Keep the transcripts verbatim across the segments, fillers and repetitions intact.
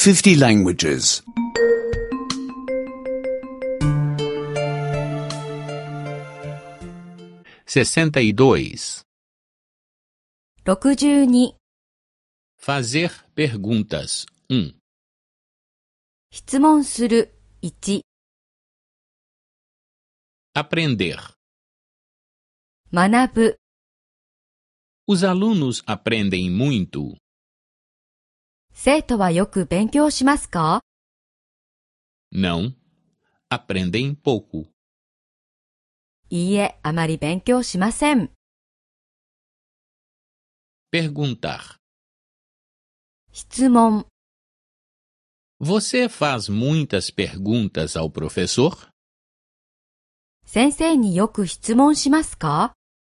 fifty languages. スエンタe dois. ろくじゅうに Fazer perguntas. um. 質問するいち Aprender. 学ぶ Os alunos aprendem muito. 生徒はよく勉強しますか？ Não. Aprendem pouco. いいえ、あまり勉強しません。 Perguntar. 質問 Você faz muitas perguntas ao professor? 先生によく質問しますか？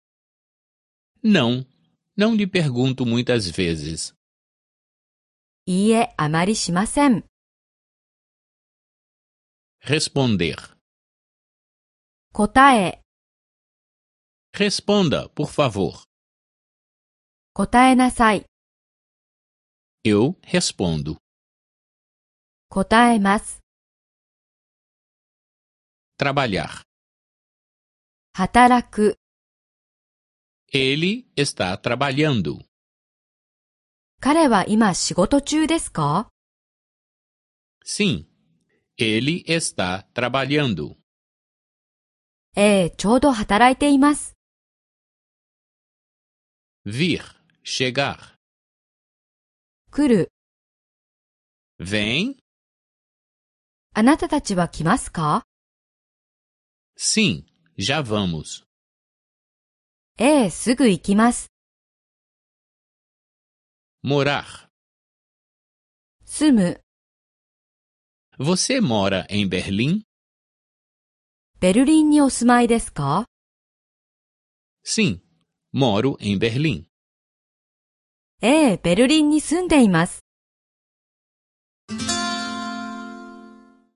Não. Não lhe pergunto muitas vezes. いいえ、あまりしません。 Responder. 答え Responda, por favor. 答えなさい。 Eu respondo. 答えます。 Trabalhar. 働く Ele está trabalhando. 彼は今仕事中ですか？ Sim. Ele está trabalhando. ええ、ちょうど働いています。 Vir. Chegar. 来る Vem? あなたたちは来ますか？ Sim. Já vamos. ええ、すぐ行きます。 Morar. 住む Você mora em Berlim? ベルリンにお住まいですか？ Sim. Moro em Berlim. ええ、ベルリンに住んでいます。